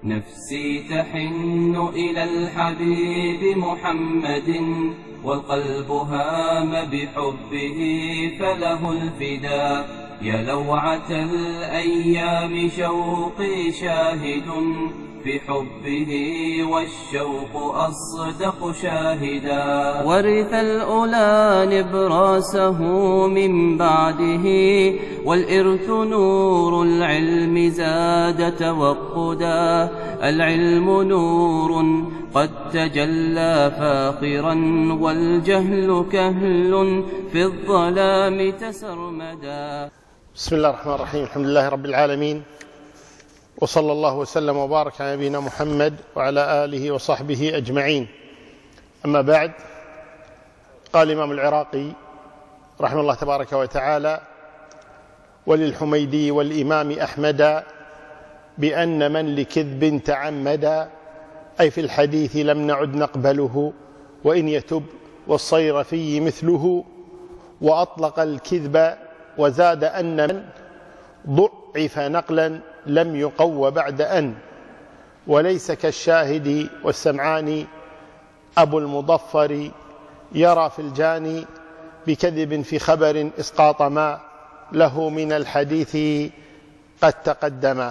نفسي تحن إلى الحبيب محمد، والقلب هام بحبه فله الفداء. يا لوعة الأيام شوقي شاهد في حبه، والشوق أصدق شاهدا. ورث الأولى نبراسه من بعده، والإرث نور العلم زاد توقدا. العلم نور قد تجلى فاخرا، والجهل كهل في الظلام تسرمدا. بسم الله الرحمن الرحيم. الحمد لله رب العالمين، وصلى الله وسلم وبارك على نبينا محمد وعلى آله وصحبه أجمعين. أما بعد، قال الإمام العراقي رحمه الله تبارك وتعالى: وللحميدي والإمام أحمد بأن من لكذب تعمد، أي في الحديث لم نعد نقبله، وإن يتب والصيرفي مثله. وأطلق الكذب وزاد أن من ضعف نقلا لم يقو بعد أن، وليس كالشاهد والسمعان أبو المضفر، يرى في الجاني بكذب في خبر إسقاط ما له من الحديث قد تقدم.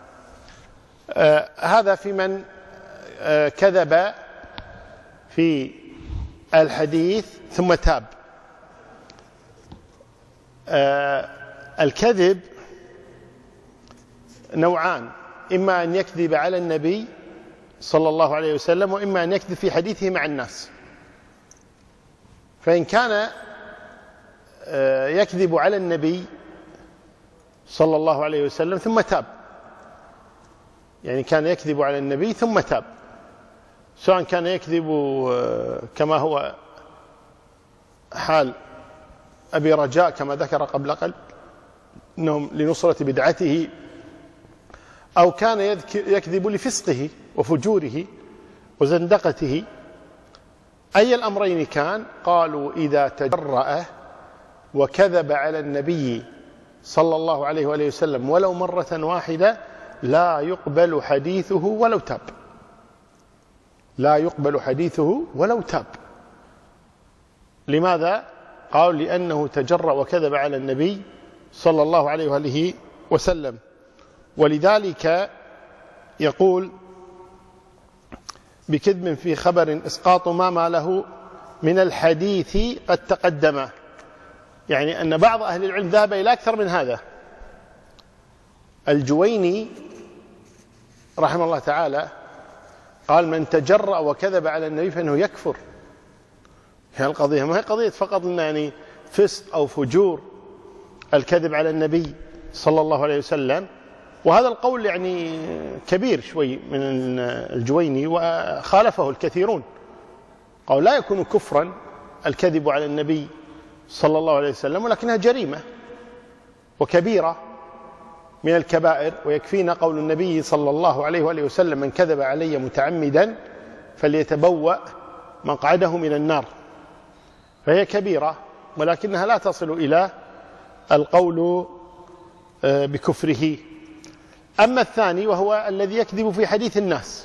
هذا في من كذب في الحديث ثم تاب. الكذب نوعان: إما أن يكذب على النبي صلى الله عليه وسلم، وإما أن يكذب في حديثه مع الناس. فإن كان يكذب على النبي صلى الله عليه وسلم ثم تاب، يعني كان يكذب على النبي ثم تاب، سواء كان يكذب كما هو حال أبي رجاء كما ذكر قبل قليل أنهم لنصرة بدعته، أو كان يكذب لفسقه وفجوره وزندقته. أي الأمرين كان، قالوا إذا تجرأ وكذب على النبي صلى الله عليه وآله وسلم ولو مرة واحدة لا يقبل حديثه ولو تاب. لا يقبل حديثه ولو تاب. لماذا؟ قالوا لأنه تجرأ وكذب على النبي صلى الله عليه وآله وسلم. ولذلك يقول: بكذب في خبر إسقاط ما له من الحديث قد تقدم. يعني أن بعض أهل العلم ذهب إلى أكثر من هذا. الجويني رحمه الله تعالى قال: من تجرأ وكذب على النبي فإنه يكفر. يعني القضية ما هي قضية فقط إن يعني فسق أو فجور الكذب على النبي صلى الله عليه وسلم. وهذا القول يعني كبير شوي من الجويني، وخالفه الكثيرون. قالوا لا يكون كفرا الكذب على النبي صلى الله عليه وسلم، ولكنها جريمة وكبيرة من الكبائر. ويكفينا قول النبي صلى الله عليه وآله وسلم: من كذب علي متعمدا فليتبوأ مقعده من النار. فهي كبيرة، ولكنها لا تصل إلى القول بكفره. أما الثاني وهو الذي يكذب في حديث الناس،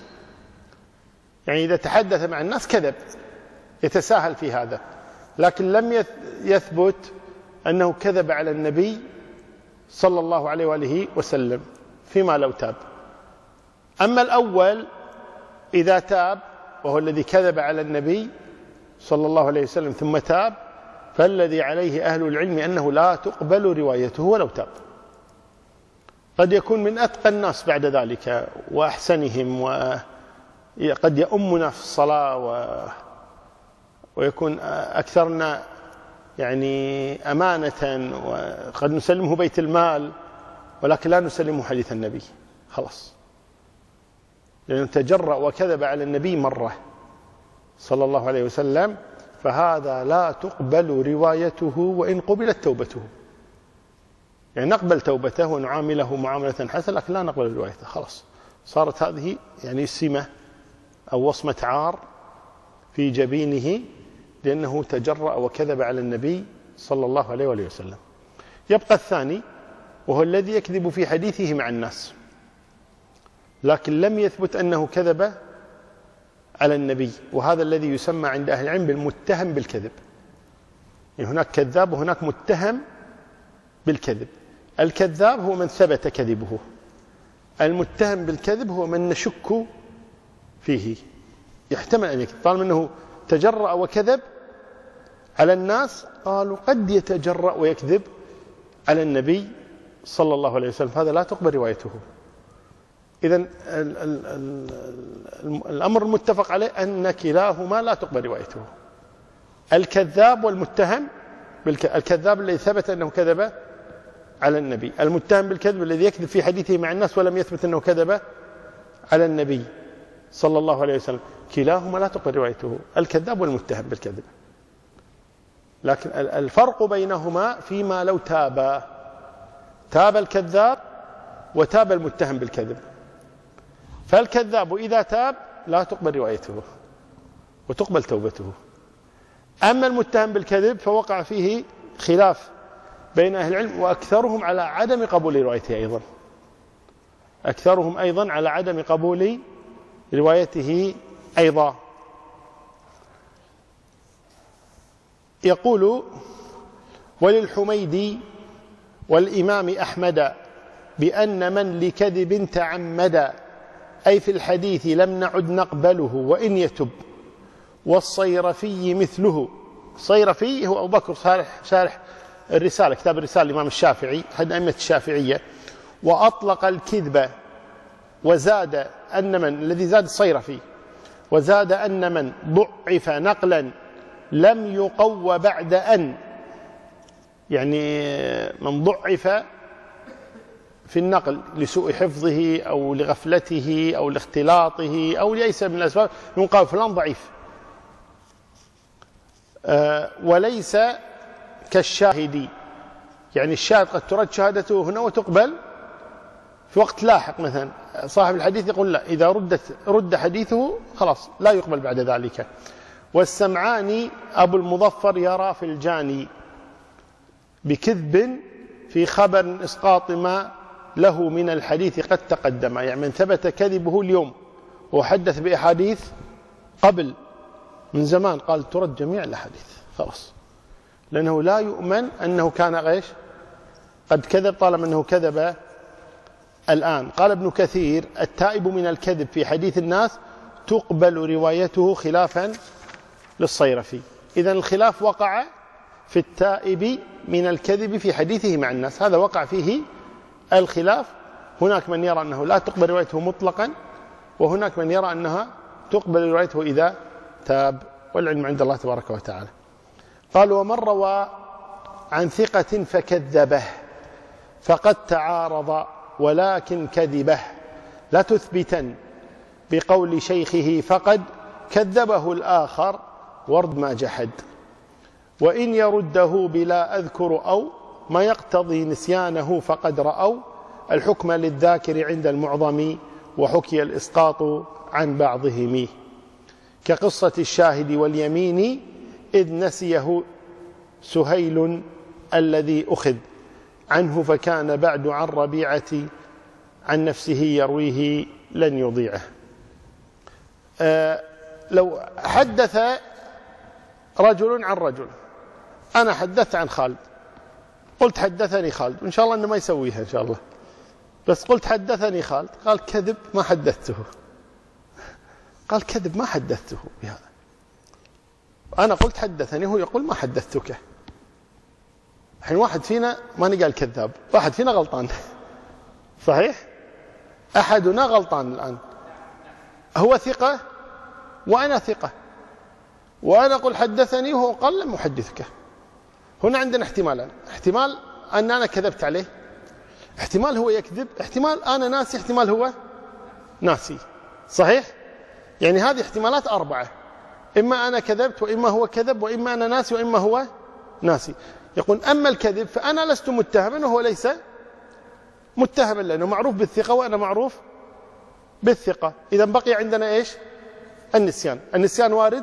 يعني إذا تحدث مع الناس كذب، يتساهل في هذا، لكن لم يثبت أنه كذب على النبي صلى الله عليه وآله وسلم فيما لو تاب. أما الأول إذا تاب، وهو الذي كذب على النبي صلى الله عليه وسلم ثم تاب، فالذي عليه أهل العلم أنه لا تقبل روايته ولو تاب. قد يكون من أتقى الناس بعد ذلك وأحسنهم، وقد يؤمنا في الصلاة، ويكون أكثرنا يعني أمانة، وقد نسلمه بيت المال، ولكن لا نسلمه حديث النبي خلاص، لأنه تجرأ وكذب على النبي مرة صلى الله عليه وسلم، فهذا لا تقبل روايته وإن قبلت توبته. يعني نقبل توبته ونعامله معاملة حسنة، لكن لا نقبل روايته. خلاص صارت هذه يعني سمة أو وصمة عار في جبينه، لأنه تجرأ وكذب على النبي صلى الله عليه وآله وسلم. يبقى الثاني، وهو الذي يكذب في حديثه مع الناس. لكن لم يثبت أنه كذب على النبي، وهذا الذي يسمى عند أهل العلم بالمتهم بالكذب. يعني هناك كذاب وهناك متهم بالكذب. الكذاب هو من ثبت كذبه، المتهم بالكذب هو من نشك فيه، يحتمل أن يكذب. طالما أنه تجرأ وكذب على الناس، قالوا قد يتجرأ ويكذب على النبي صلى الله عليه وسلم، هذا لا تقبل روايته. إذن الأمر المتفق عليه أن كلاهما لا تقبل روايته، الكذاب والمتهم الكذاب الذي ثبت أنه كذب على النبي، المتهم بالكذب الذي يكذب في حديثه مع الناس ولم يثبت أنه كذب على النبي صلى الله عليه وسلم، كلاهما لا تقبل روايته، الكذاب والمتهم بالكذب. لكن الفرق بينهما فيما لو تاب الكذاب وتاب المتهم بالكذب. فالكذاب إذا تاب لا تقبل روايته وتقبل توبته. أما المتهم بالكذب فوقع فيه خلاف بين أهل العلم، وأكثرهم على عدم قبول روايته أيضا، أكثرهم أيضا على عدم قبول روايته أيضا. يقول: وللحميدي والإمام أحمد بأن من لكذب تعمد، أي في الحديث لم نعد نقبله وإن يتب، والصيرفي مثله. الصيرفي هو أبو بكر شارح الرسالة، كتاب الرسالة الإمام الشافعي أحد أئمة الشافعية. وأطلق الكذب وزاد أن من الذي زاد الصيرفي، وزاد أن من ضعف نقلا لم يقو بعد أن، يعني من ضعف في النقل لسوء حفظه أو لغفلته أو لاختلاطه أو لأي سبب من الأسباب، يقال فلان ضعيف. وليس كالشاهد، يعني الشاهد قد ترد شهادته هنا وتقبل في وقت لاحق، مثلا صاحب الحديث يقول لا، إذا رد حديثه خلاص لا يقبل بعد ذلك. والسمعاني أبو المظفر يرى في الجاني بكذب في خبر إسقاط ما له من الحديث قد تقدم، يعني من ثبت كذبه اليوم وحدث بأحاديث قبل من زمان، قال ترد جميع الأحاديث خلاص، لأنه لا يؤمن أنه كان غيش قد كذب طالما أنه كذب الآن. قال ابن كثير: التائب من الكذب في حديث الناس تقبل روايته خلافا للصيرفي. إذن الخلاف وقع في التائب من الكذب في حديثه مع الناس، هذا وقع فيه الخلاف. هناك من يرى أنه لا تقبل روايته مطلقا، وهناك من يرى أنها تقبل روايته إذا تاب، والعلم عند الله تبارك وتعالى. قال: ومن روى عن ثقة فكذبه فقد تعارض ولكن كذبه، لا تثبتن بقول شيخه فقد كذبه الآخر ورد ما جحد، وإن يرده بلا أذكر أو ما يقتضي نسيانه فقد رأوا الحكم للذاكر عند المعظم، وحكي الإسقاط عن بعضهم، كقصة الشاهد واليمين إذ نسيه سهيل الذي أخذ عنه فكان بعد عن ربيعة عن نفسه يرويه لن يضيعه. لو حدث رجل عن رجل، أنا حدثت عن خالد، قلت حدثني خالد، وإن شاء الله أنه ما يسويها إن شاء الله، بس قلت حدثني خالد، قال كذب ما حدثته، قال كذب ما حدثته بهذا. أنا قلت حدثني، هو يقول ما حدثتك. الحين واحد فينا ما نقال كذاب، واحد فينا غلطان، صحيح؟ أحدنا غلطان الآن، هو ثقة وأنا ثقة، وأنا أقول حدثني وهو قال لم أحدثك. هنا عندنا احتمالان: احتمال أن أنا كذبت عليه، احتمال هو يكذب، احتمال أنا ناسي، احتمال هو ناسي، صحيح؟ يعني هذه احتمالات 4، إما أنا كذبت وإما هو كذب وإما أنا ناسي وإما هو ناسي. يقول: أما الكذب فأنا لست متهما وهو ليس متهما، لأنه معروف بالثقة وأنا معروف بالثقة. إذا بقي عندنا إيش؟ النسيان. النسيان وارد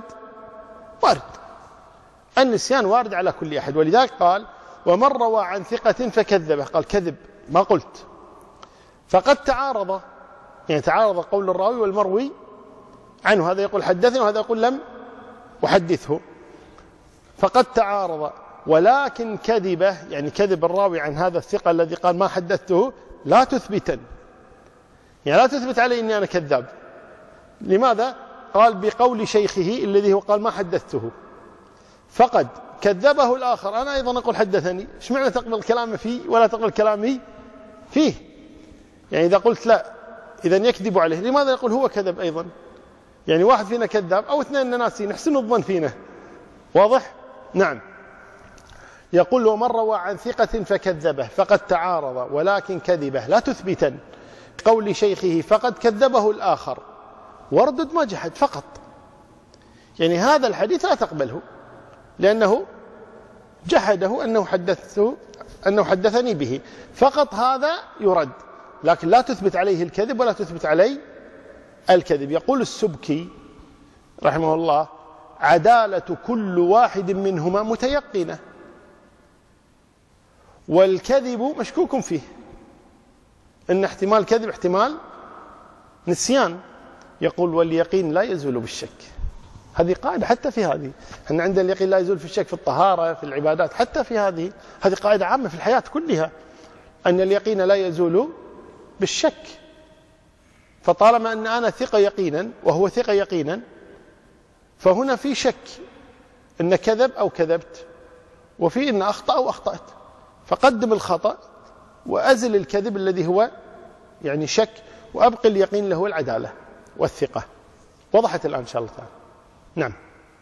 النسيان وارد على كل أحد، ولذلك قال: ومن روى عن ثقة فكذبه، قال كذب ما قلت، فقد تعارض، يعني تعارض قول الراوي والمروي عنه، هذا يقول حدثني وهذا يقول لم أحدثه، فقد تعارض. ولكن كذبه، يعني كذب الراوي عن هذا الثقة الذي قال ما حدثته، لا تثبتا، يعني لا تثبت علي إني أنا كذاب. لماذا؟ قال بقول شيخه الذي هو قال ما حدثته، فقد كذبه الآخر، أنا أيضا أقول حدثني، إيش معنى تقبل كلامي فيه ولا تقبل كلامي فيه؟ يعني إذا قلت لا إذن يكذب عليه، لماذا يقول هو كذب أيضا؟ يعني واحد فينا كذاب أو اثنين ناسين، نحسن الظن فينا، واضح؟ نعم. يقول ومن روى عن ثقة فكذبه فقد تعارض، ولكن كذبه لا تثبتا قول شيخه فقد كذبه الآخر واردد ما جحد فقط. يعني هذا الحديث لا تقبله لأنه جحده أنه حدثني به، فقط هذا يرد، لكن لا تثبت عليه الكذب ولا تثبت عليه الكذب. يقول السبكي رحمه الله عدالة كل واحد منهما متيقنة، والكذب مشكوك فيه، إن احتمال كذب احتمال نسيان. يقول واليقين لا يزول بالشك، هذه قاعدة حتى في هذه، احنا عندنا اليقين لا يزول في الشك في الطهارة في العبادات، حتى في هذه قاعدة عامة في الحياة كلها، أن اليقين لا يزول بالشك. فطالما أن أنا ثقة يقينا وهو ثقة يقينا، فهنا في شك إن كذب أو كذبت، وفي إن أخطأ أو أخطأت، فقدم الخطأ وأزل الكذب الذي هو يعني شك، وأبقي اليقين له العدالة والثقة. وضحت الآن إن شاء الله تعالى. نعم.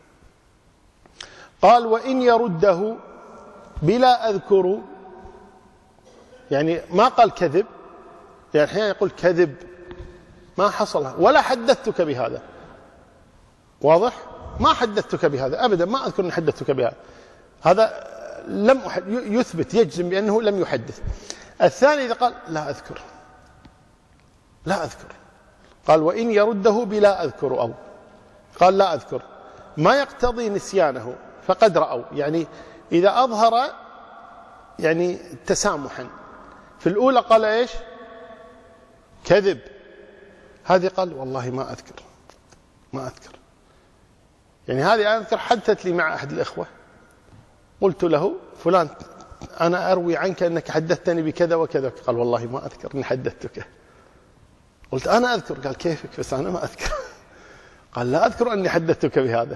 قال وإن يرده بلا أذكر، يعني ما قال كذب، يعني أحيانا يقول كذب ما حصل ولا حدثتك بهذا، واضح؟ ما حدثتك بهذا أبدا، ما أذكر أن حدثتك بهذا، هذا لم يثبت يجزم بأنه لم يحدث. الثاني إذا قال لا أذكر، قال وإن يرده بلا أذكر، أو قال لا أذكر ما يقتضي نسيانه فقد رأوا، يعني إذا أظهر يعني تسامحا، في الأولى قال إيش؟ كذب، هذه قال والله ما أذكر. يعني هذه أذكر حدثت لي مع أحد الإخوة، قلت له فلان أنا أروي عنك أنك حدثتني بكذا وكذا، قال والله ما أذكر أني حدثتك. قلت أنا أذكر، قال كيفك بس أنا ما أذكر. قال لا أذكر أني حدثتك بهذا.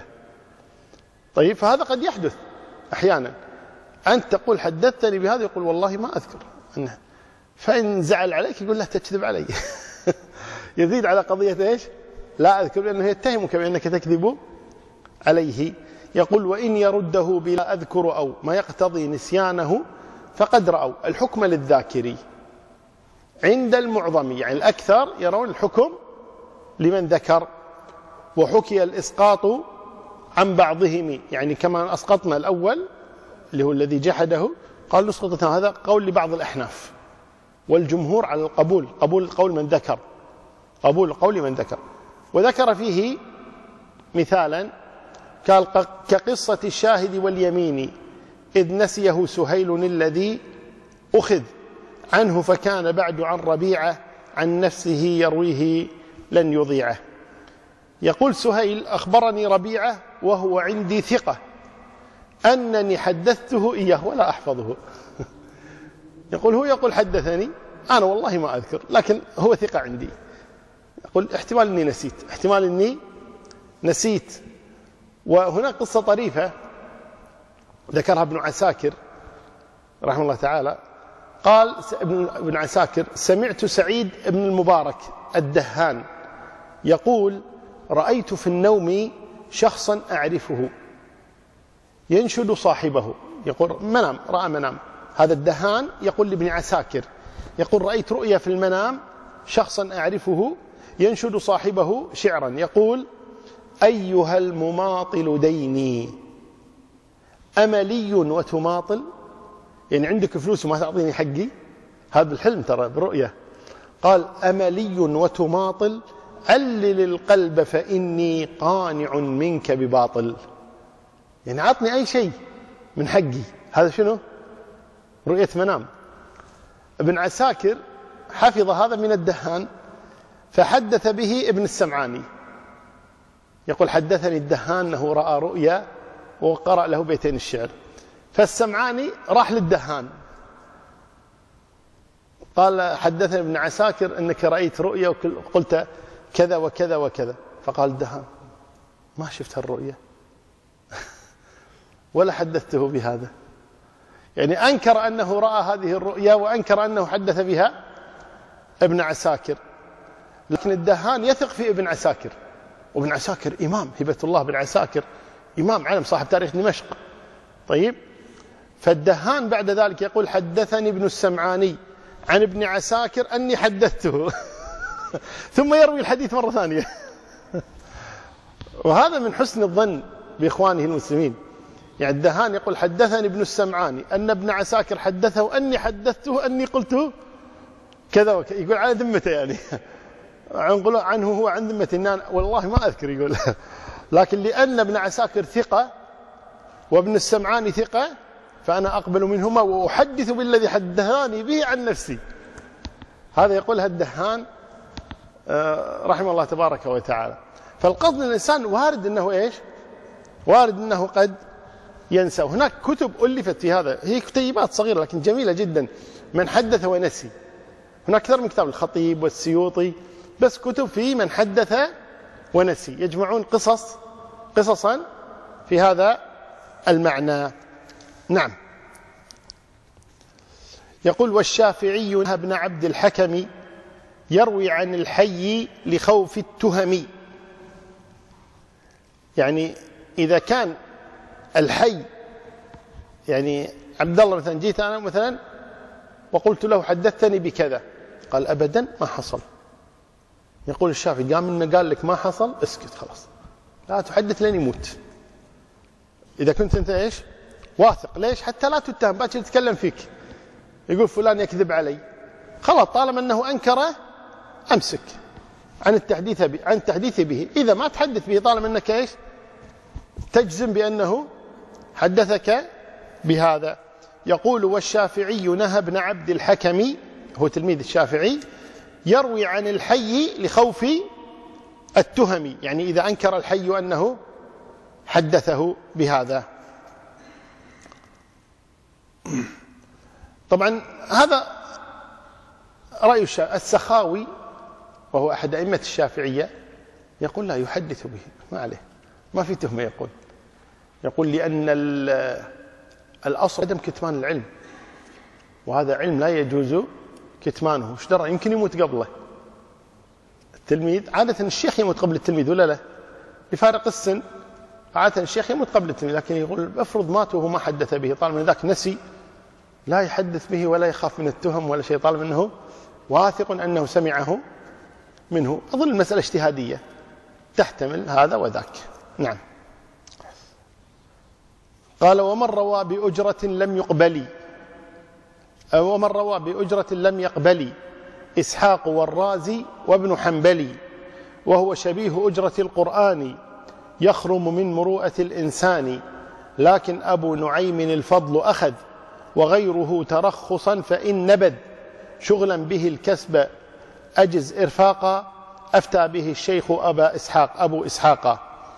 طيب فهذا قد يحدث أحيانا، أنت تقول حدثتني بهذا، يقول والله ما أذكر أنه، فإن زعل عليك يقول لا تكذب علي. يزيد على قضية إيش؟ لا أذكر، لأنه يتهمك بأنك تكذب عليه. يقول وإن يرده بلا أذكر أو ما يقتضي نسيانه فقد رأوا الحكم للذاكري عند المعظم، يعني الأكثر يرون الحكم لمن ذكر. وحكي الإسقاط عن بعضهم، يعني كما أسقطنا الأول اللي هو الذي جحده، قال نسقط، هذا قول لبعض الأحناف، والجمهور على القبول، قبول قول من ذكر، قبول قول من ذكر. وذكر فيه مثالا قال كقصة الشاهد واليمين إذ نسيه سهيل الذي أخذ عنه فكان بعد عن ربيعة عن نفسه يرويه لن يضيعه. يقول سهيل أخبرني ربيعة وهو عندي ثقة أنني حدثته إياه ولا أحفظه. يقول هو يقول حدثني، أنا والله ما أذكر، لكن هو ثقة عندي. يقول احتمال أني نسيت، احتمال أني نسيت. وهنا قصة طريفة ذكرها ابن عساكر رحمه الله تعالى، قال ابن عساكر سمعت سعيد بن المبارك الدهان يقول رأيت في النوم شخصا أعرفه ينشد صاحبه، يقول منام، رأى منام، هذا الدهان يقول لابن عساكر، يقول رأيت رؤيا في المنام شخصا أعرفه ينشد صاحبه شعرا، يقول أيها المماطل ديني أملي وتماطل، يعني عندك فلوس وما تعطيني حقي، هذا الحلم ترى برؤية. قال أملي وتماطل علل القلب فإني قانع منك بباطل، يعني عطني أي شيء من حقي. هذا شنو؟ رؤية منام. ابن عساكر حفظ هذا من الدهان، فحدث به ابن السمعاني، يقول حدثني الدهان أنه رأى رؤيا وقرأ له بيتين الشعر. فالسمعاني راح للدهان قال حدثني ابن عساكر أنك رأيت رؤيا وقلت كذا وكذا وكذا. فقال الدهان ما شفت هالرؤيا ولا حدثته بهذا. يعني أنكر أنه رأى هذه الرؤيا وأنكر أنه حدث بها ابن عساكر. لكن الدهان يثق في ابن عساكر، وابن عساكر إمام، هبة الله بن عساكر إمام علم صاحب تاريخ دمشق. طيب، فالدهان بعد ذلك يقول حدثني ابن السمعاني عن ابن عساكر أني حدثته ثم يروي الحديث مرة ثانية وهذا من حسن الظن بإخوانه المسلمين. يعني الدهان يقول حدثني ابن السمعاني أن ابن عساكر حدثه أني حدثته أني قلته كذا وكذا، يقول على ذمته يعني عنه هو عن ذمة، والله ما أذكر يقول لكن لأن ابن عساكر ثقة وابن السمعاني ثقة فأنا أقبل منهما وأحدث بالذي حدثاني به عن نفسي. هذا يقولها الدهان رحمه الله تبارك وتعالى. فالقصد الإنسان وارد أنه إيش؟ وارد أنه قد ينسى. هناك كتب ألفت في هذا، هي كتيبات صغيرة لكن جميلة جدا، من حدث ونسي. هناك أكثر من كتاب، الخطيب والسيوطي، بس كتب في من حدث ونسي، يجمعون قصصا في هذا المعنى. نعم. يقول والشافعي ابن عبد الحكم يروي عن الحي لخوف التهم. يعني إذا كان الحي، يعني عبد الله مثلا، جيت أنا مثلا وقلت له حدثتني بكذا، قال أبدا ما حصل. يقول الشافعي قام إنه قال لك ما حصل، اسكت خلاص، لا تحدث لين يموت. إذا كنت أنت إيش؟ واثق. ليش؟ حتى لا تتهم، باكر يتكلم فيك يقول فلان يكذب علي، خلاص طالما أنه أنكره أمسك عن التحديث به. إذا ما تحدث به طالما أنك إيش؟ تجزم بأنه حدثك بهذا. يقول والشافعي نهى ابن عبد الحكم، هو تلميذ الشافعي، يروي عن الحي لخوف التهم، يعني إذا أنكر الحي أنه حدثه بهذا. طبعا هذا رأي السخاوي وهو أحد أئمة الشافعية، يقول لا يحدث به، ما عليه، ما في تهمة. يقول لأن الأصل عدم كتمان العلم، وهذا علم لا يجوز كتمانه. وش درى؟ يمكن يموت قبله التلميذ. عادة الشيخ يموت قبل التلميذ ولا لا؟ بفارق السن عادة الشيخ يموت قبل التلميذ، لكن يقول افرض مات وهو ما حدث به، طالما ذاك نسي لا يحدث به ولا يخاف من التهم ولا شيء، طالما أنه واثق أنه سمعه منه. أظن المسألة اجتهادية تحتمل هذا وذاك. نعم. قال ومن روى بأجرة لم يقبل إسحاق والرازي وابن حنبلي، وهو شبيه أجرة القرآن، يخرم من مروءة الإنسان، لكن أبو نعيم الفضل أخذ وغيره ترخصا، فإن نبذ شغلا به الكسب أجز إرفاقا، أفتى به الشيخ أبو إسحاق.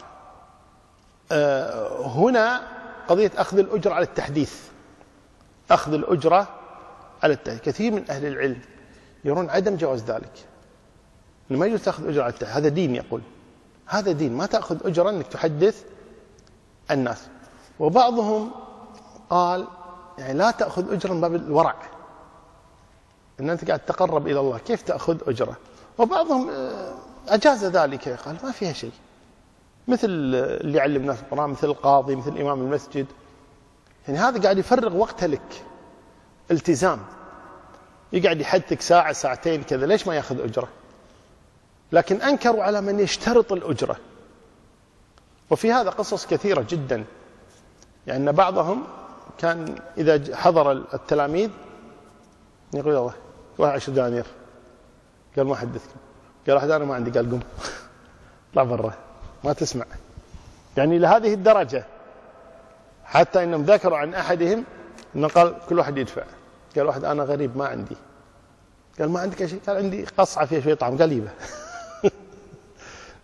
هنا قضية أخذ الأجرة على التحديث، أخذ الأجرة على التحديث. كثير من أهل العلم يرون عدم جواز ذلك، إنه ما يجوز تأخذ أجرة على التحديث، هذا دين. يقول هذا دين، ما تأخذ أجرة أنك تحدث الناس. وبعضهم قال يعني لا تأخذ أجرة من باب الورع، إن أنت قاعد تقرب إلى الله، كيف تأخذ أجرة؟ وبعضهم أجاز ذلك، قال ما فيها شيء، مثل اللي يعلم الناس القرآن، مثل القاضي، مثل إمام المسجد. يعني هذا قاعد يفرغ وقته لك، التزام، يقعد يحدثك ساعة ساعتين كذا، ليش ما يأخذ أجرة؟ لكن أنكروا على من يشترط الأجرة. وفي هذا قصص كثيرة جدا، يعني بعضهم كان إذا حضر التلاميذ يقول الله 10 دنانير، قال ما حدثكم، قال واحد أنا ما عندي، قال قم طلع برا ما تسمع. يعني لهذه الدرجة، حتى إنهم ذكروا عن أحدهم إنه قال كل واحد يدفع. قال واحد أنا غريب ما عندي، قال ما عندك شيء؟ قال عندي قصعة فيها شوية طعم، قال يبه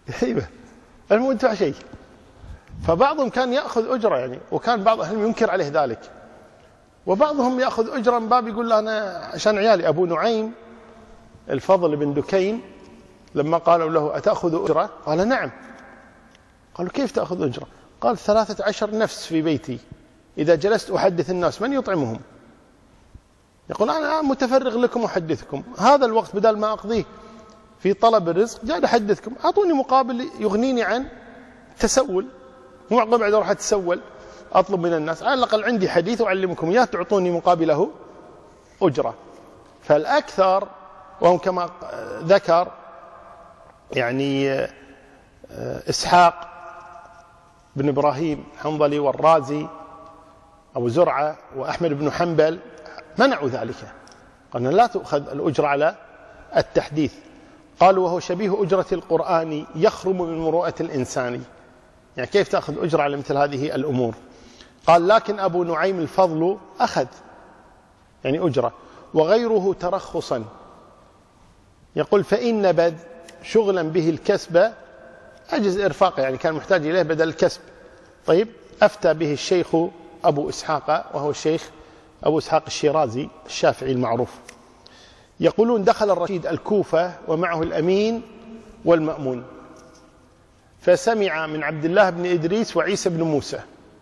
هيبة المهم يدفع شيء. فبعضهم كان يأخذ أجرة يعني، وكان بعض أهلهم ينكر عليه ذلك، وبعضهم يأخذ أجرة من باب يقول له أنا عشان عيالي. أبو نعيم الفضل بن دكين لما قالوا له أتأخذ أجرة؟ قال نعم. قالوا كيف تأخذ أجرة؟ قال 13 نفس في بيتي، إذا جلست أحدث الناس من يطعمهم؟ يقول أنا متفرغ لكم أحدثكم، هذا الوقت بدل ما أقضيه في طلب الرزق جاء أحدثكم، أعطوني مقابل يغنيني عن تسول، مو معقول بعد أروح أتسول أطلب من الناس، على الأقل عندي حديث أعلمكم إياه تعطوني مقابله أجرة. فالأكثر وهم كما ذكر يعني إسحاق بن إبراهيم حنظلي والرازي أبو زرعة وأحمد بن حنبل منعوا ذلك، قالوا لا تؤخذ الأجرة على التحديث. قالوا وهو شبيه أجرة القرآن يخرم من مروءة الإنسان، يعني كيف تأخذ أجرة على مثل هذه الأمور؟ قال لكن أبو نعيم الفضل أخذ يعني أجرة، وغيره ترخصا. يقول فإن نبذ شغلا به الكسب أجز إرفاقه، يعني كان محتاج إليه بدل الكسب. طيب أفتى به الشيخ أبو إسحاق، وهو الشيخ أبو إسحاق الشيرازي الشافعي المعروف. يقولون دخل الرشيد الكوفة ومعه الأمين والمأمون، فسمع من عبد الله بن إدريس وعيسى بن موسى.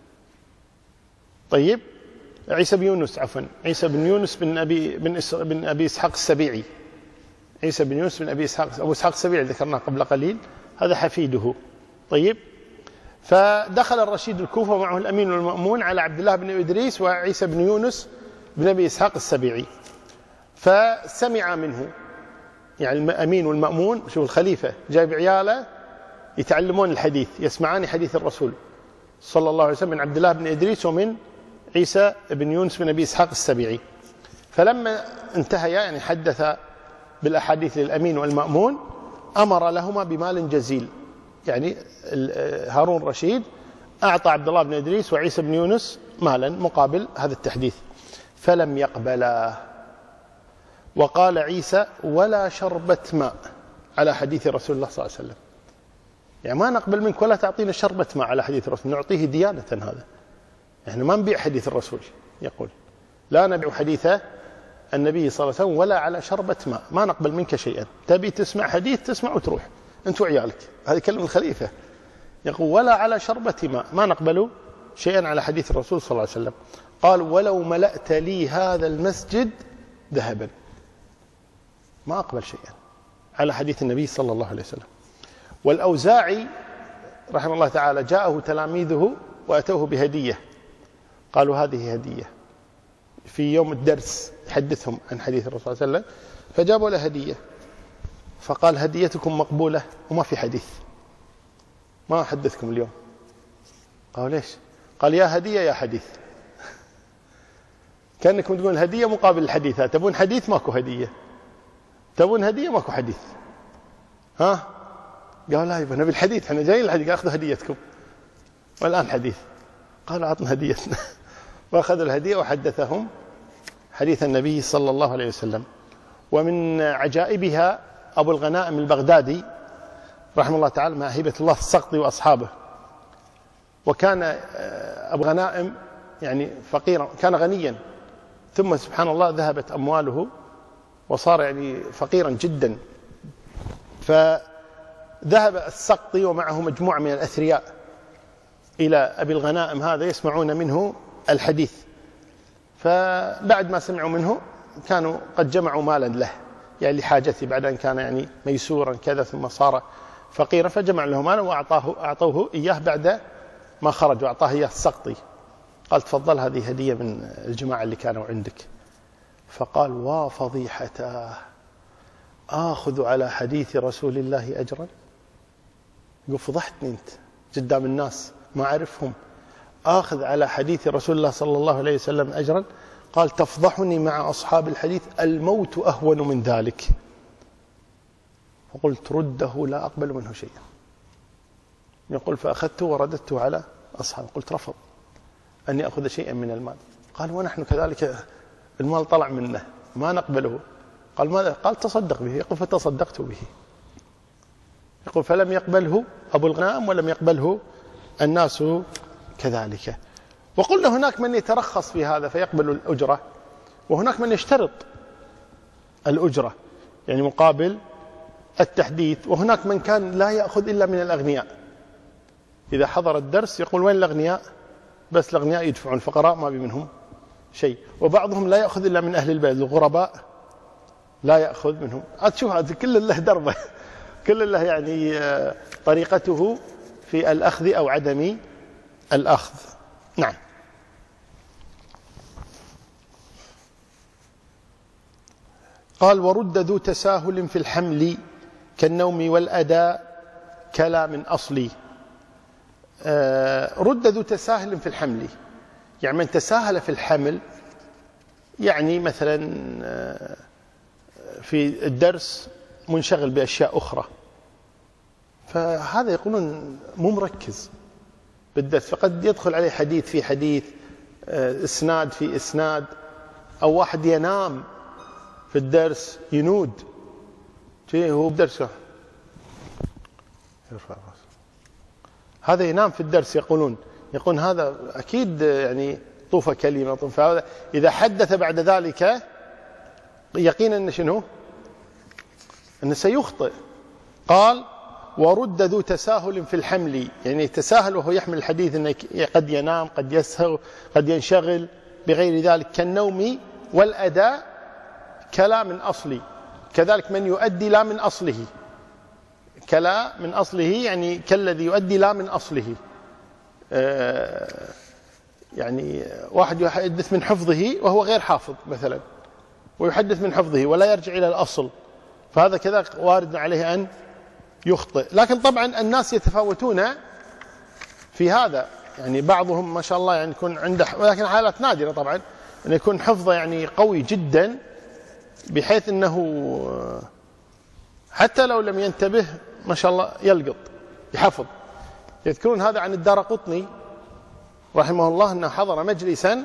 طيب عيسى بن يونس عفوا، عيسى بن يونس بن أبي إسحاق السبيعي، عيسى بن يونس بن أبي إسحاق، أبو إسحاق السبيعي ذكرناه قبل قليل، هذا حفيده. طيب فدخل الرشيد الكوفة ومعه الأمين والمأمون على عبد الله بن إدريس وعيسى بن يونس بن أبي إسحاق السبيعي، فسمع منه، يعني الأمين والمأمون شوف الخليفة جايب عياله يتعلمون الحديث، يسمعان حديث الرسول صلى الله عليه وسلم من عبد الله بن إدريس ومن عيسى بن يونس بن أبي إسحاق السبيعي. فلما انتهيا يعني حدث بالأحاديث للأمين والمأمون أمر لهما بمال جزيل، يعني هارون الرشيد أعطى عبد الله بن إدريس وعيسى بن يونس مالا مقابل هذا التحديث، فلم يقبلا. وقال عيسى ولا شربة ماء على حديث رسول الله صلى الله عليه وسلم، يعني ما نقبل منك ولا تعطينا شربة ماء على حديث الرسول، نعطيه ديانة. هذا احنا ما نبيع حديث الرسول، يقول لا نبيع حديث النبي صلى الله عليه وسلم ولا على شربة ماء، ما نقبل منك شيئا، تبي تسمع حديث تسمع وتروح أنت وعيالك. هذه كلمة الخليفة، يقول ولا على شربة ماء، ما نقبل شيئا على حديث الرسول صلى الله عليه وسلم. قال ولو ملأت لي هذا المسجد ذهبا، ما أقبل شيئا على حديث النبي صلى الله عليه وسلم. والأوزاعي رحمه الله تعالى جاءه تلاميذه وأتوه بهدية، قالوا هذه هدية في يوم الدرس يحدثهم عن حديث الرسول صلى الله عليه وسلم، فجابوا له هدية، فقال هديتكم مقبولة وما في حديث، ما أحدثكم اليوم. قالوا ليش؟ قال يا هدية يا حديث، كأنكم تقول هدية مقابل الحديثات، تبون حديث ماكو هدية، تبون هدية ماكو حديث. ها؟ قالوا لا يبقى نبي الحديث، احنا جايين الحديث، قال أخذوا هديتكم والآن حديث. قالوا أعطنا هديتنا وأخذوا الهدية وحدثهم حديث النبي صلى الله عليه وسلم. ومن عجائبها أبو الغنائم البغدادي رحمه الله تعالى مع هبة الله السقطي وأصحابه. وكان أبو غنائم يعني فقيرا، كان غنيا ثم سبحان الله ذهبت أمواله وصار يعني فقيرا جدا. فذهب السقطي ومعه مجموعة من الأثرياء إلى أبي الغنائم هذا يسمعون منه الحديث، فبعد ما سمعوا منه كانوا قد جمعوا مالا له يعني لحاجته، بعد أن كان يعني ميسورا كذا ثم صار فقيرا، فجمع له مالا وأعطوه إياه بعد ما خرج، وأعطاه إياه السقطي، قال تفضل هذه هدية من الجماعة اللي كانوا عندك. فقال وفضيحته، آخذ على حديث رسول الله أجرا؟ يقول فضحتني أنت قدام الناس ما أعرفهم، آخذ على حديث رسول الله صلى الله عليه وسلم أجرا؟ قال تفضحني مع أصحاب الحديث، الموت أهون من ذلك. فقلت رده لا أقبل منه شيئا. يقول فأخذته ورددته على أصحابه، قلت رفض أن يأخذ شيئا من المال. قال ونحن كذلك المال طلع منه ما نقبله. قال ماذا؟ قال تصدق به. يقول فتصدقت به. يقول فلم يقبله أبو الغنام ولم يقبله الناس كذلك. وقلنا هناك من يترخص في هذا فيقبل الأجرة، وهناك من يشترط الأجرة يعني مقابل التحديث، وهناك من كان لا يأخذ إلا من الأغنياء. إذا حضر الدرس يقول وين الأغنياء؟ بس الأغنياء يدفعون، الفقراء ما بي منهم شيء. وبعضهم لا يأخذ إلا من أهل البيت، الغرباء لا يأخذ منهم. تشوف هذا كل له دربه، كل له يعني طريقته في الأخذ أو عدم الأخذ. نعم. قال ورد ذو تساهل في الحمل كالنوم والأداء كلام أصلي. رد ذو تساهل في الحمل يعني من تساهل في الحمل، يعني مثلا في الدرس منشغل بأشياء أخرى، فهذا يقولون مو مركز بالدرس، فقد يدخل عليه حديث في حديث، إسناد في إسناد، أو واحد ينام في الدرس ينود هو بدرسه هذا ينام في الدرس. يقولون هذا أكيد يعني طوف كلمة طوف، هذا إذا حدث بعد ذلك يقينا أن شنو؟ أنه سيخطئ. قال ورد ذو تساهل في الحمل، يعني تساهل وهو يحمل الحديث، أنه قد ينام قد يسهر قد ينشغل بغير ذلك. كالنوم والأداء كلام أصلي، كذلك من يؤدي لا من أصله، كلا من أصله يعني كالذي يؤدي لا من أصله. يعني واحد يحدث من حفظه وهو غير حافظ مثلا، ويحدث من حفظه ولا يرجع إلى الأصل، فهذا كذلك وارد عليه أن يخطئ. لكن طبعا الناس يتفاوتون في هذا، يعني بعضهم ما شاء الله يعني يكون عنده، ولكن حالات نادرة طبعا أن يكون حفظه يعني قوي جدا بحيث أنه حتى لو لم ينتبه ما شاء الله يلقط يحفظ. يذكرون هذا عن الدارقطني رحمه الله، أنه حضر مجلسا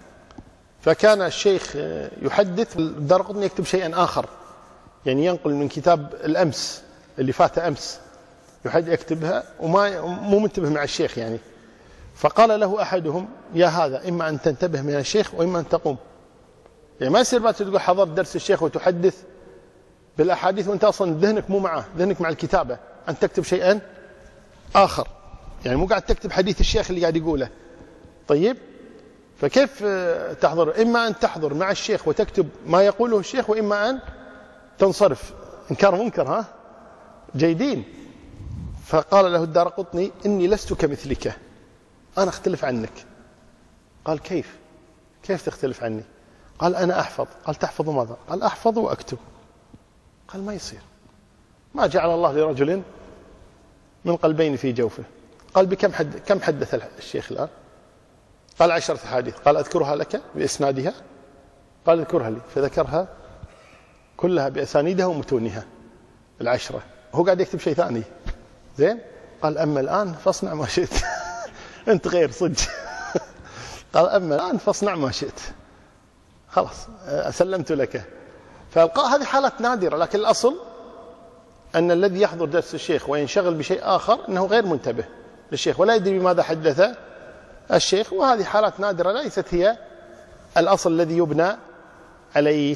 فكان الشيخ يحدث، الدارقطني يكتب شيئا آخر، يعني ينقل من كتاب الأمس اللي فات أمس يكتبها ومو منتبه مع الشيخ يعني. فقال له أحدهم يا هذا إما أن تنتبه من الشيخ وإما أن تقوم، يعني ما يصير ما تقول حضرت درس الشيخ وتحدث بالأحاديث وأنت أصلا ذهنك مو معه، ذهنك مع الكتابة، أن تكتب شيئا آخر، يعني مو قاعد تكتب حديث الشيخ اللي قاعد يقوله. طيب فكيف تحضر؟ إما أن تحضر مع الشيخ وتكتب ما يقوله الشيخ، وإما أن تنصرف. إنكار منكر، ها جيدين. فقال له الدارقطني إني لست كمثلك، أنا أختلف عنك. قال كيف تختلف عني؟ قال أنا أحفظ. قال تحفظ ماذا؟ قال أحفظ وأكتب. قال ما يصير، ما جعل الله لرجل من قلبين في جوفه. قال كم حدث الشيخ الآن؟ قال 10 أحاديث. قال أذكرها لك بإسنادها؟ قال اذكرها لي. فذكرها كلها بأسانيدها ومتونها 10. هو قاعد يكتب شيء ثاني. زين. قال أما الآن فاصنع ما شئت. أنت غير صدق. قال أما الآن فاصنع ما شئت، خلاص أسلمت لك. فالقاء هذه حالات نادرة، لكن الأصل أن الذي يحضر درس الشيخ وينشغل بشيء آخر أنه غير منتبه للشيخ ولا يدري بماذا حدث الشيخ، وهذه حالات نادرة ليست هي الأصل الذي يبنى عليه.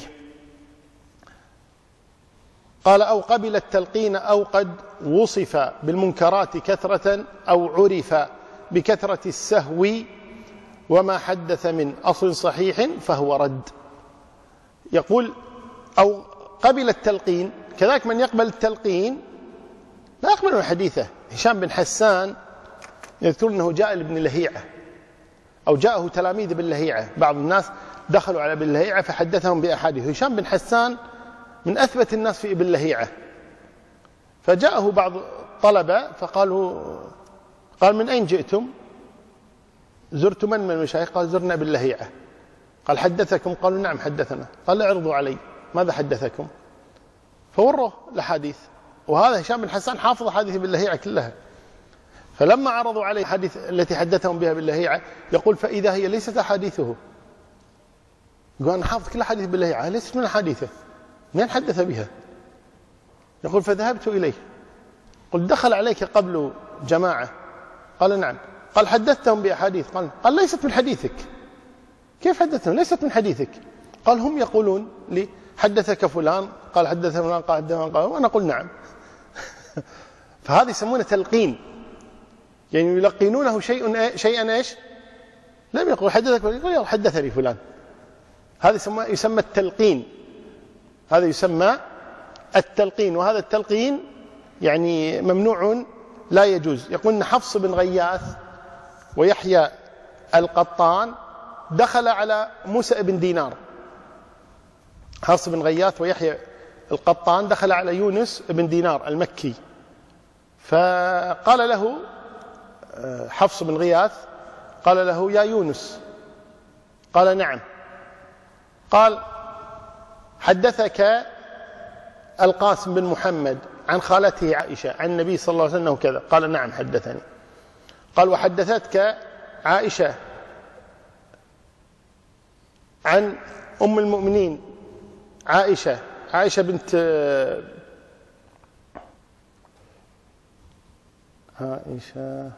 قال أو قبل التلقين أو قد وصف بالمنكرات كثرة أو عرف بكثرة السهو وما حدث من أصل صحيح فهو رد. يقول أو قبل التلقين، كذلك من يقبل التلقين لا يقبل حديثه. هشام بن حسان يذكر أنه جاء لابن لهيعة أو جاءه تلاميذ ابن لهيعة، بعض الناس دخلوا على ابن لهيعة فحدثهم بأحاديث. هشام بن حسان من أثبت الناس في ابن لهيعة، فجاءه بعض طلبة فقالوا قال من أين جئتم؟ زرت من المشايخ؟ قال زرنا ابن لهيعة. قال حدثكم؟ قالوا نعم حدثنا. قال اعرضوا علي ماذا حدثكم؟ فوروه الحديث، وهذا هشام بن حسان حافظ حديث ابن لهيعة كلها. فلما عرضوا عليه الحديث التي حدثهم بها ابن لهيعة يقول فإذا هي ليست أحاديثه. يقول أنا حافظ كل حديث ابن لهيعة، ليست من حديثه، من حدث بها؟ يقول فذهبت إليه قلت دخل عليك قبل جماعة؟ قال نعم. قال حدثتهم بأحاديث؟ قال ليست من حديثك. كيف حدثتهم؟ ليست من حديثك. قال هم يقولون لي حدثك فلان، قال حدث فلان، قال حدث فلان، قال، وأنا أقول نعم. فهذا يسمونه تلقين، يعني يلقنونه شيئا ايش؟ لم يقول حدثك فلان، يقول حدثني فلان. هذا يسمى التلقين، هذا يسمى التلقين. وهذا التلقين يعني ممنوع لا يجوز. يقول حفص بن غياث ويحيى القطان دخل على موسى بن دينار. حفص بن غياث ويحيى القطان دخل على يونس بن دينار المكي، فقال له حفص بن غياث قال له يا يونس؟ قال نعم. قال حدثك القاسم بن محمد عن خالته عائشة عن النبي صلى الله عليه وسلم كذا؟ قال نعم حدثني. قال وحدثتك عائشة عن أم المؤمنين عائشة بنت عائشة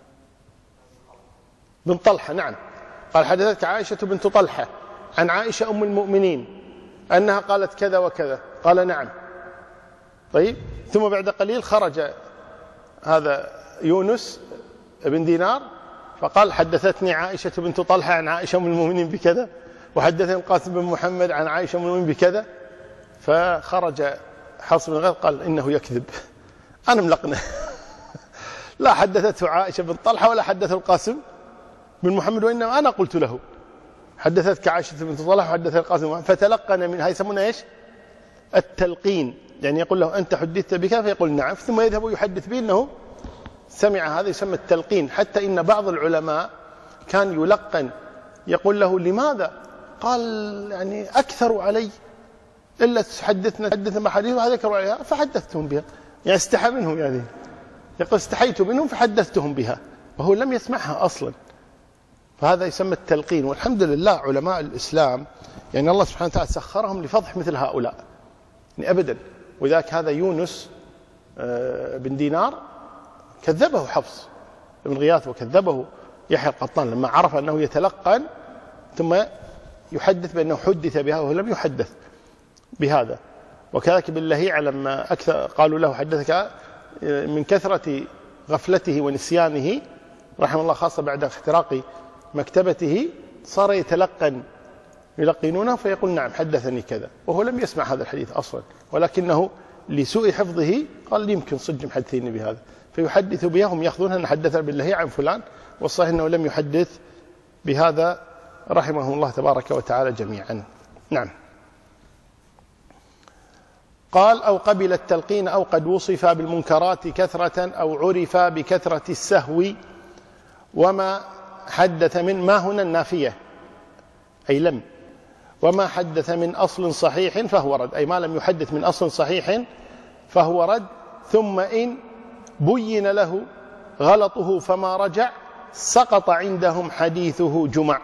بن طلحة؟ نعم. قال حدثتك عائشة بنت طلحة عن عائشة أم المؤمنين أنها قالت كذا وكذا؟ قال نعم. طيب، ثم بعد قليل خرج هذا يونس بن دينار فقال حدثتني عائشة بنت طلحة عن عائشة أم المؤمنين بكذا، وحدثني القاسم بن محمد عن عائشة أم المؤمنين بكذا. فخرج حفص بن غياث قال إنه يكذب، أنا ملقنه. لا حدثته عائشة بن طلحة ولا حدثه القاسم بن محمد، وإنما أنا قلت له حدثتك عائشة بنت طلحة وحدث القاسم بن محمد. فتلقن من هاي يسمونه ايش؟ التلقين. يعني يقول له أنت حدثت بك؟ فيقول نعم، ثم يذهب ويحدث به أنه سمع. هذا يسمى التلقين. حتى إن بعض العلماء كان يلقن، يقول له لماذا؟ قال يعني أكثروا علي إلا حدثنا بحديث وهذا ذكروا عليها فحدثتهم بها، يعني استحى منهم، يعني يقول استحيت منهم فحدثتهم بها، وهو لم يسمعها أصلا. فهذا يسمى التلقين. والحمد لله علماء الإسلام يعني الله سبحانه وتعالى سخرهم لفضح مثل هؤلاء، يعني أبدا. وذاك هذا يونس بن دينار كذبه حفص بن غياث وكذبه يحيى القطان لما عرف أنه يتلقن ثم يحدث بأنه حدث بها وهو لم يحدث بهذا. وكذلك باللهيعة لما قالوا له حدثك، من كثرة غفلته ونسيانه رحمه الله، خاصة بعد اختراق مكتبته، صار يلقنونه فيقول نعم حدثني كذا، وهو لم يسمع هذا الحديث أصلا، ولكنه لسوء حفظه قال يمكن صدق محدثيني بهذا، فيحدث بها. هم يأخذونها أن حدثنا بالله عن فلان، والصحيح أنه لم يحدث بهذا رحمه الله تبارك وتعالى جميعا. نعم. قال أو قبل التلقين أو قد وصف بالمنكرات كثرة أو عرف بكثرة السهو وما حدث من، ما هنا النافية أي لم، وما حدث من أصل صحيح فهو رد، أي ما لم يحدث من أصل صحيح فهو رد. ثم إن بين له غلطه فما رجع سقط عندهم حديثه جمع.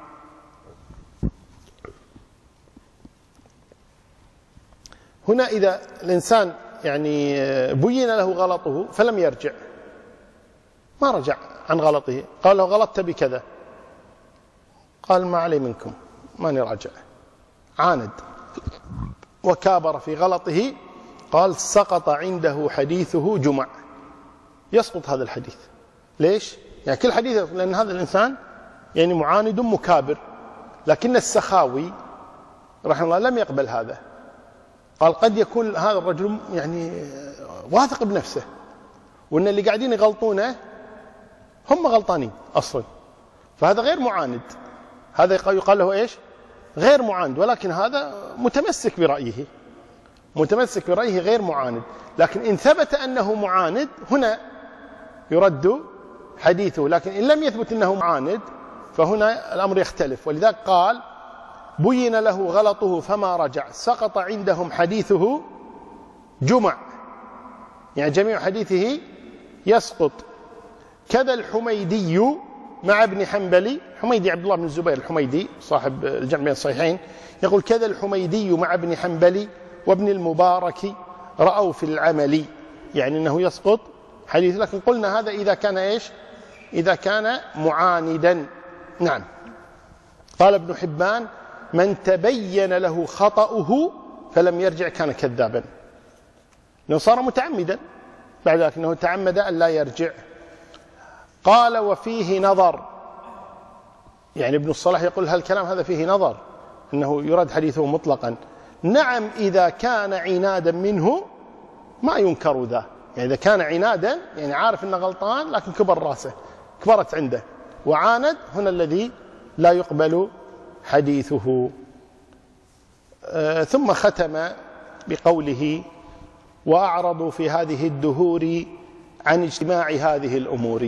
هنا إذا الإنسان يعني بين له غلطه فلم يرجع، ما رجع عن غلطه، قال له غلطت بكذا، قال ما علي منكم، ماني راجع، عاند وكابر في غلطه، قال سقط عنده حديثه جمع، يسقط هذا الحديث. ليش؟ يعني كل حديث، لأن هذا الإنسان يعني معاند مكابر. لكن السخاوي رحمه الله لم يقبل هذا، قال قد يكون هذا الرجل يعني واثق بنفسه، وأن اللي قاعدين يغلطونه هم غلطانين أصلا، فهذا غير معاند، هذا يقال له إيش؟ غير معاند، ولكن هذا متمسك برأيه غير معاند. لكن إن ثبت أنه معاند هنا يرد حديثه، لكن إن لم يثبت أنه معاند فهنا الأمر يختلف. ولذلك قال بين له غلطه فما رجع سقط عندهم حديثه جمع، يعني جميع حديثه يسقط. كذا الحميدي مع ابن حنبل، حميدي عبد الله بن الزبير الحميدي صاحب الجمع بين الصحيحين، يقول كذا الحميدي مع ابن حنبل وابن المبارك رأوا في العمل، يعني أنه يسقط حديث، لكن قلنا هذا إذا كان إيش؟ إذا كان معاندا. نعم. قال ابن حبان: من تبين له خطأه فلم يرجع كان كذابا، لأنه صار متعمدا بعد ذلك، أنه تعمد أن لا يرجع. قال: وفيه نظر، يعني ابن الصلاح يقول هالكلام هذا فيه نظر، أنه يرد حديثه مطلقا. نعم، إذا كان عنادا منه ما ينكر ذا، يعني إذا كان عنادا يعني عارف أنه غلطان لكن كبر راسه، كبرت عنده وعاند، هنا الذي لا يقبل حديثه. ثم ختم بقوله: وأعرضوا في هذه الدهور عن اجتماع هذه الأمور،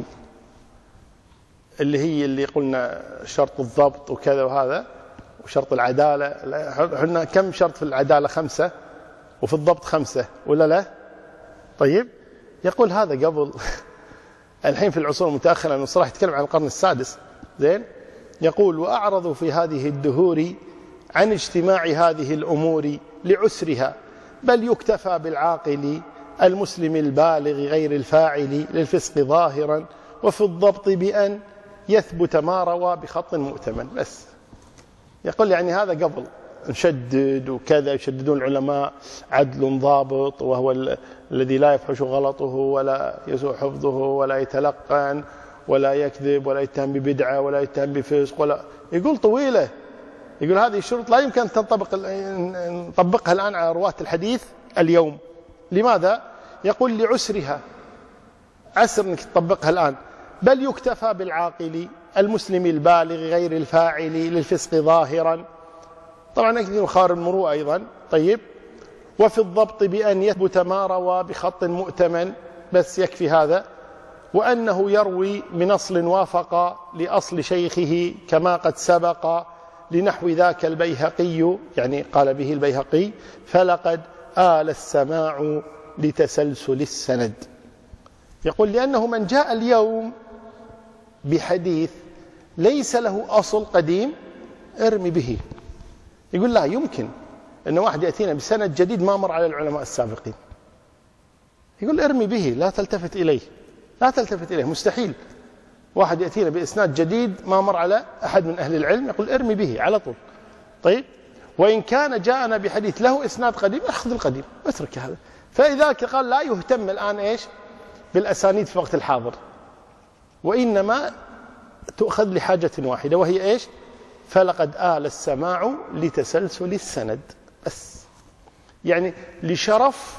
اللي هي اللي قلنا شرط الضبط وكذا وهذا، وشرط العدالة. احنا كم شرط في العدالة؟ 5، وفي الضبط 5 ولا لا؟ طيب، يقول هذا قبل الحين في العصور المتأخرة، لأنه صراحة يتكلم عن القرن السادس. زين، يقول: وأعرضوا في هذه الدهور عن اجتماع هذه الأمور لعسرها، بل يكتفى بالعاقل المسلم البالغ غير الفاعل للفسق ظاهرا، وفي الضبط بأن يثبت ما روى بخط مؤتمن. بس يقول يعني هذا قبل نشدد وكذا، يشددون العلماء: عدل ضابط، وهو الذي لا يفحش غلطه ولا يسوء حفظه ولا يتلقن ولا يكذب ولا يتهم ببدعة ولا يتهم بفسق ولا، يقول طويلة. يقول هذه الشروط لا يمكن أن نطبقها الآن على رواة الحديث اليوم. لماذا؟ يقول: لعسرها، عسر أنك تطبقها الآن. بل يكتفى بالعاقل المسلم البالغ غير الفاعل للفسق ظاهرا، طبعا يكذب خارج المروءة أيضا. طيب، وفي الضبط بأن يثبت ما روى بخط مؤتمن، بس يكفي هذا. وأنه يروي من أصل وافق لأصل شيخه كما قد سبق، لنحو ذاك البيهقي، يعني قال به البيهقي: فلقد آل السماع لتسلسل السند. يقول: لأنه من جاء اليوم بحديث ليس له أصل قديم ارمي به. يقول: لا يمكن أن واحد يأتينا بسند جديد ما مر على العلماء السابقين. يقول: ارمي به، لا تلتفت إليه، لا تلتفت إليه، مستحيل واحد يأتينا بإسناد جديد ما مر على أحد من أهل العلم. يقول: ارمي به على طول. طيب، وإن كان جاءنا بحديث له إسناد قديم أخذ القديم، اترك هذا. فلذلك قال: لا يهتم الآن إيش بالأسانيد في وقت الحاضر، وإنما تؤخذ لحاجة واحدة، وهي إيش؟ فلقد آل السماع لتسلسل السند. بس يعني لشرف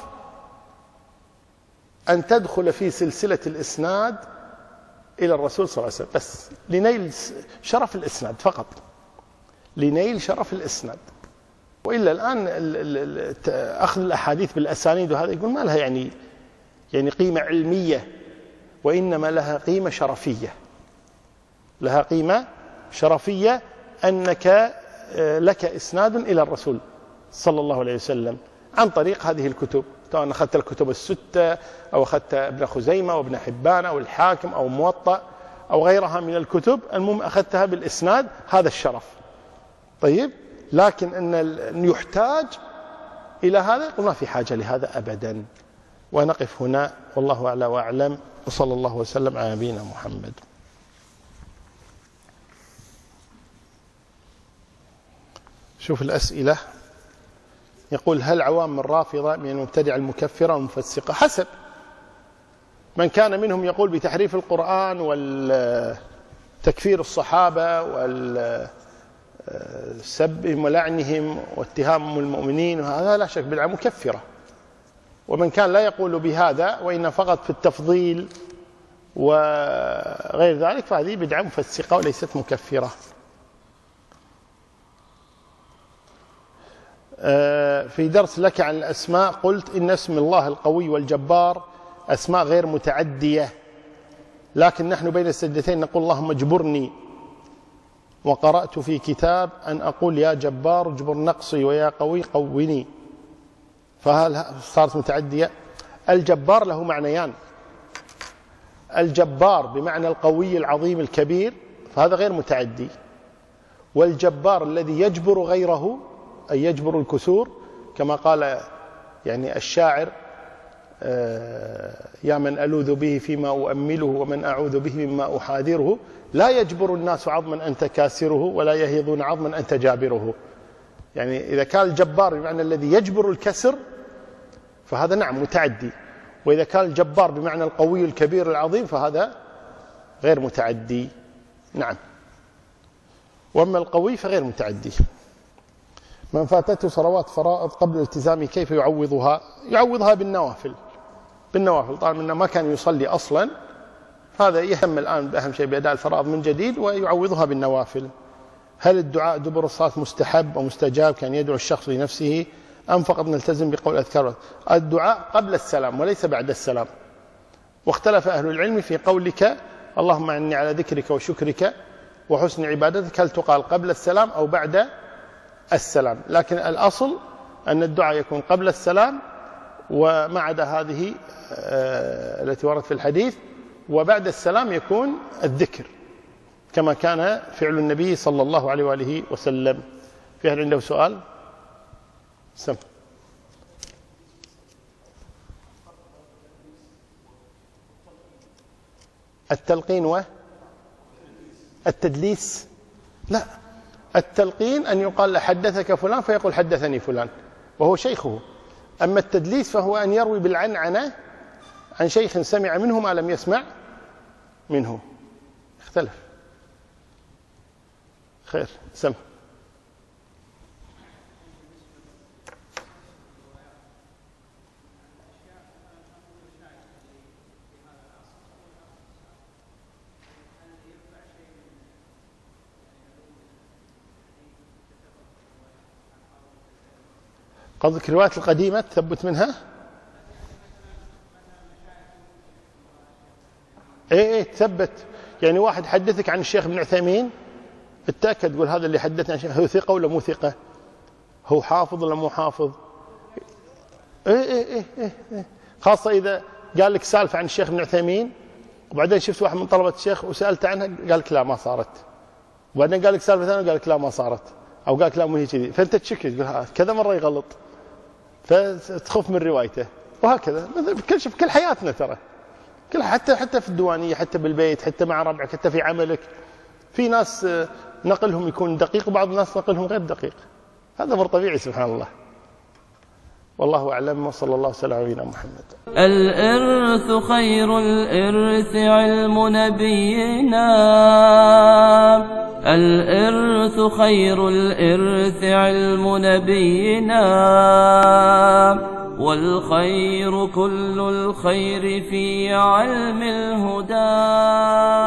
أن تدخل في سلسلة الإسناد إلى الرسول صلى الله عليه وسلم، بس لنيل شرف الإسناد فقط، لنيل شرف الإسناد. وإلا الآن أخذ الأحاديث بالأسانيد وهذا يقول ما لها يعني قيمة علمية، وإنما لها قيمة شرفية، لها قيمة شرفية أنك لك إسناد إلى الرسول صلى الله عليه وسلم عن طريق هذه الكتب، سواء أخذت الكتب الستة أو أخذت ابن خزيمة وابن حبان أو الحاكم أو موطأ أو غيرها من الكتب، المهم أخذتها بالإسناد، هذا الشرف. طيب، لكن أن يحتاج إلى هذا، يقول ما في حاجة لهذا أبدا. ونقف هنا، والله أعلى وأعلم، وصلى الله وسلم على نبينا محمد. شوف الأسئلة. يقول: هل عوام الرافضة من المبتدع المكفرة والمفسقة؟ حسب من كان منهم يقول بتحريف القرآن والتكفير الصحابة والسبهم ولعنهم واتهام المؤمنين، وهذا لا شك بدعة مكفرة. ومن كان لا يقول بهذا وإن فقط في التفضيل وغير ذلك، فهذه بدعة مفسقة وليست مكفرة. في درس لك عن الأسماء قلت إن اسم الله القوي والجبار أسماء غير متعدية، لكن نحن بين السجدتين نقول اللهم اجبرني. وقرأت في كتاب أن أقول يا جبار اجبر نقصي ويا قوي قوني، فهل صارت متعدية؟ الجبار له معنيان: الجبار بمعنى القوي العظيم الكبير، فهذا غير متعدي. والجبار الذي يجبر غيره، أي يجبر الكسور، كما قال يعني الشاعر يا من ألوذ به فيما أؤمله ومن أعوذ به مما أحاذره، لا يجبر الناس عظما أنت كاسره ولا يهيضون عظما أنت جابره. يعني إذا كان الجبار بمعنى الذي يجبر الكسر فهذا نعم متعدي، وإذا كان الجبار بمعنى القوي الكبير العظيم فهذا غير متعدي. نعم. وأما القوي فغير متعدي. من فاتته صلوات فرائض قبل الالتزام كيف يعوضها؟ يعوضها بالنوافل. طبعا منه ما كان يصلي أصلا، هذا يهم الآن بأهم شيء بأداء الفرائض من جديد ويعوضها بالنوافل. هل الدعاء دبر الصلاة مستحب ومستجاب كان يدعو الشخص لنفسه أم فقط نلتزم بقول الأذكار؟ الدعاء قبل السلام وليس بعد السلام. واختلف أهل العلم في قولك اللهم أعني على ذكرك وشكرك وحسن عبادتك هل تقال قبل السلام أو بعد السلام، لكن الأصل أن الدعاء يكون قبل السلام، وما عدا هذه التي وردت في الحديث، وبعد السلام يكون الذكر كما كان فعل النبي صلى الله عليه وآله وسلم. في أحد عنده سؤال؟ سم. التلقين والتدليس؟ لا، التلقين أن يقال حدثك فلان فيقول حدثني فلان وهو شيخه. أما التدليس فهو أن يروي بالعنعنة عن شيخ سمع منه ما لم يسمع منه. اختلف. خير. سم. قصدك الروايات القديمة تثبت منها؟ ايه تثبت. يعني واحد حدثك عن الشيخ ابن عثيمين اتأكد تقول هذا اللي حدثنا عن الشيخ هو ثقة ولا مو ثقة، هو حافظ ولا مو حافظ. ايه خاصة إذا قال لك سالفة عن الشيخ ابن عثيمين وبعدين شفت واحد من طلبة الشيخ وسألت عنها قال لك لا ما صارت، وبعدين قال لك سالفة ثانية قال لك لا ما صارت، أو قال لك لا مو هي كذي، فأنت تشك تقول كذا مرة يغلط فتخف من روايته. وهكذا في كل حياتنا ترى، كل حتى في الديوانية، حتى بالبيت، حتى مع ربعك، حتى في عملك، في ناس نقلهم يكون دقيق وبعض الناس نقلهم غير دقيق. هذا أمر طبيعي سبحان الله. والله أعلم، وصلى الله وسلم على نبينا محمد. الإرث خير الإرث علم نبينا، الإرث خير الإرث علم نبينا، والخير كل الخير في علم الهدى.